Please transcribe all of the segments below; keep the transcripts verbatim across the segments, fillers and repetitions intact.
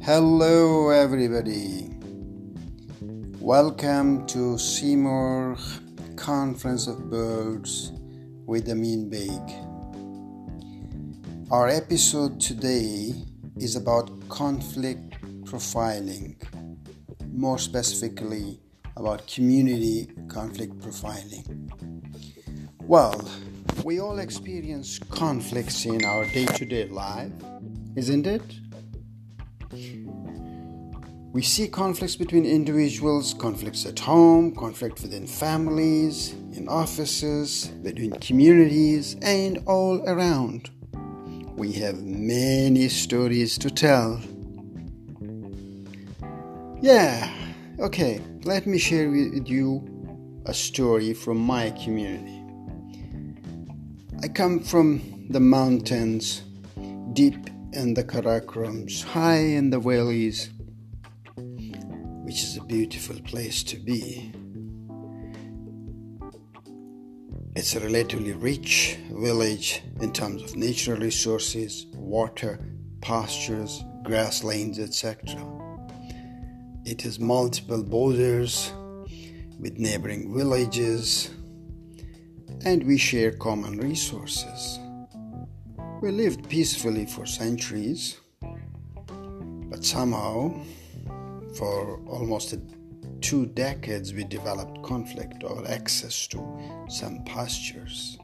Hello, everybody. Welcome to Seymour Conference of Birds with Amin Beg. Our episode today is about conflict profiling, more specifically about community conflict profiling. Well, we all experience conflicts in our day-to-day life, isn't it? We see conflicts between individuals, conflicts at home, conflict within families, in offices, between communities, and all around. We have many stories to tell. Yeah, okay, let me share with you a story from my community. I come from the mountains, deep in the Karakorams, high in the valleys, which is a beautiful place to be. It's a relatively rich village in terms of natural resources, water, pastures, grasslands, et cetera. It has multiple borders with neighboring villages, and we share common resources. We lived peacefully for centuries, but somehow, for almost two decades, we developed conflict over access to some pastures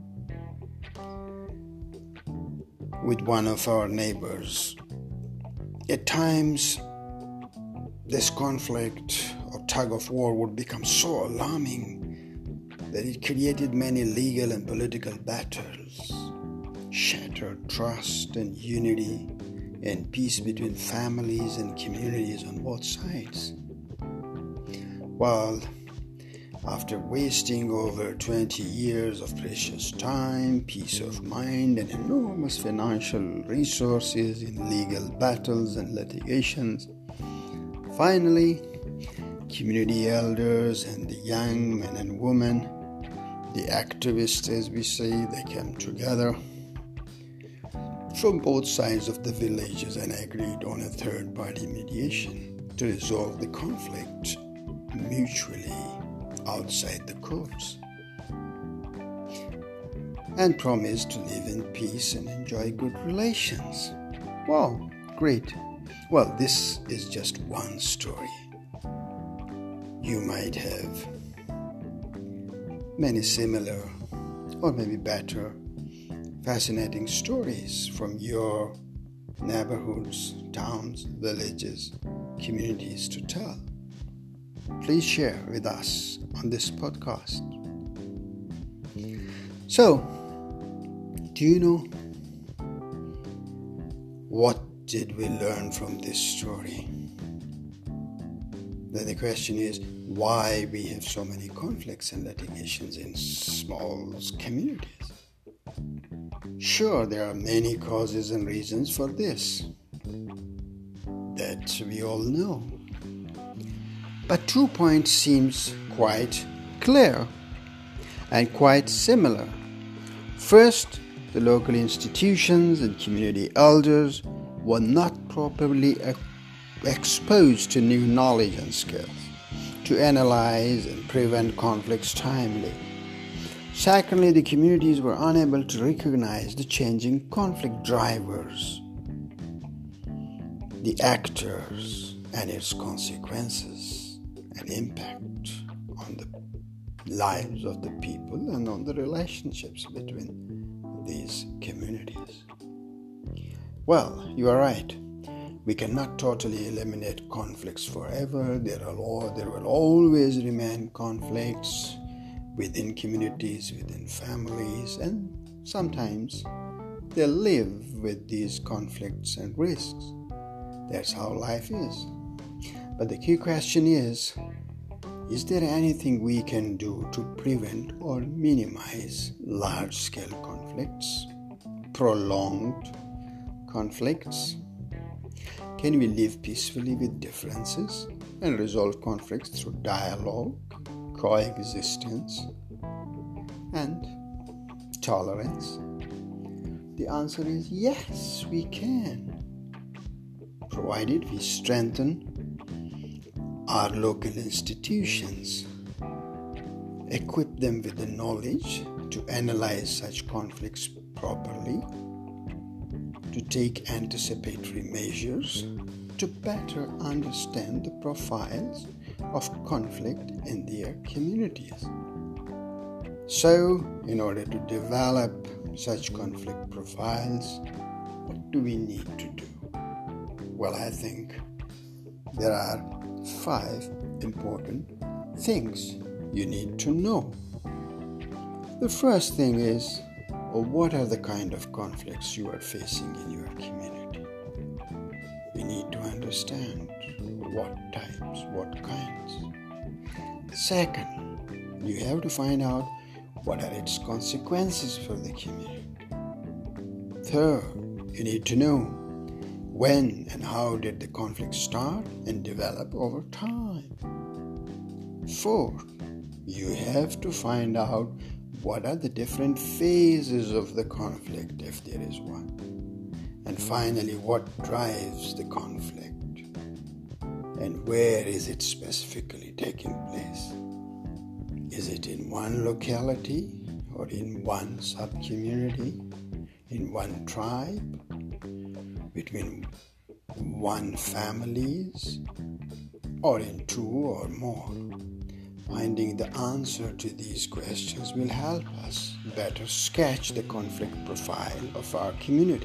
with one of our neighbors. At times, this conflict or tug of war would become so alarming that it created many legal and political battles, shattered trust and unity and peace between families and communities on both sides. Well, after wasting over twenty years of precious time, peace of mind, and enormous financial resources in legal battles and litigations, finally, community elders and the young men and women, the activists, as we say, they came together from both sides of the villages and agreed on a third-party mediation to resolve the conflict mutually outside the courts, and promised to live in peace and enjoy good relations. Wow, great. Well, this is just one story. You might have many similar, or maybe better, fascinating stories from your neighborhoods, towns, villages, communities to tell. Please share with us on this podcast. So, do you know what did we learn from this story? Then the question is, why we have so many conflicts and litigations in small communities? Sure, there are many causes and reasons for this that we all know. But two points seems quite clear and quite similar. First, the local institutions and community elders were not properly exposed to new knowledge and skills to analyze and prevent conflicts timely. Secondly, the communities were unable to recognize the changing conflict drivers, the actors, and its consequences and impact on the lives of the people and on the relationships between these communities. Well, you are right. We cannot totally eliminate conflicts forever. There are all, there will always remain conflicts within communities, within families, and sometimes they live with these conflicts and risks. That's how life is. But the key question is, is there anything we can do to prevent or minimize large-scale conflicts, prolonged conflicts? Can we live peacefully with differences and resolve conflicts through dialogue, coexistence, and tolerance? The answer is yes, we can. provided we strengthen our local institutions, equip them with the knowledge to analyze such conflicts properly, to take anticipatory measures to better understand the profiles of conflict in their communities. So, in order to develop such conflict profiles, what do we need to do? Well, I think there are five important things you need to know. The first thing is, well, what are the kind of conflicts you are facing in your community? We need to understand what types, what kinds. Second, you have to find out what are its consequences for the community. Third, you need to know when and how did the conflict start and develop over time. Fourth, you have to find out what are the different phases of the conflict, if there is one. And finally, what drives the conflict and where is it specifically taking place? Is it in one locality or in one sub-community, in one tribe, between one families, or in two or more? Finding the answer to these questions will help us better sketch the conflict profile of our community.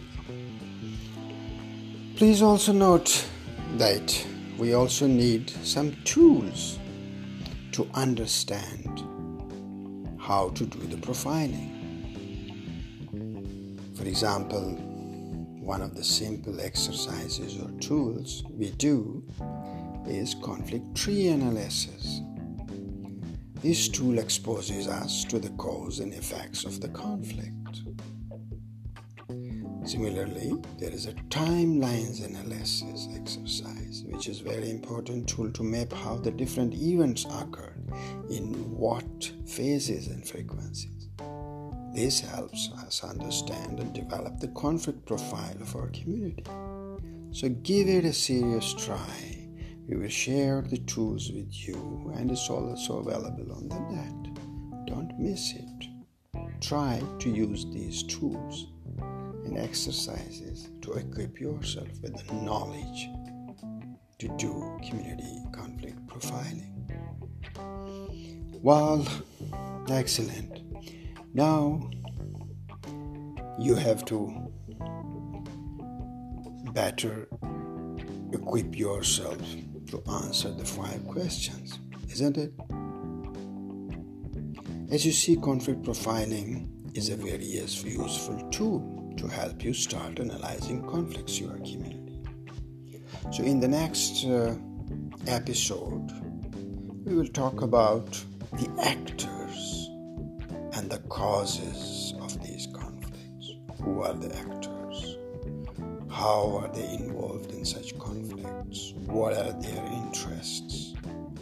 Please also note that we also need some tools to understand how to do the profiling. For example, one of the simple exercises or tools we do is conflict tree analysis. This tool exposes us to the cause and effects of the conflict. Similarly, there is a timelines analysis exercise, which is a very important tool to map how the different events occurred, in what phases and frequencies. This helps us understand and develop the conflict profile of our community. So give it a serious try. We will share the tools with you, and it's also available on the net. Don't miss it. Try to use these tools and exercises to equip yourself with the knowledge to do community conflict profiling. Well, excellent. Now you have to better equip yourself to answer the five questions, isn't it? As you see, conflict profiling is a very useful tool to help you start analyzing conflicts in your community. So in the next uh, episode, we will talk about the actors and the causes of these conflicts. Who are the actors? How are they involved in such conflicts? What are their interests?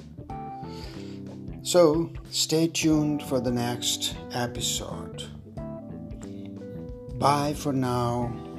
So stay tuned for the next episode. Bye for now.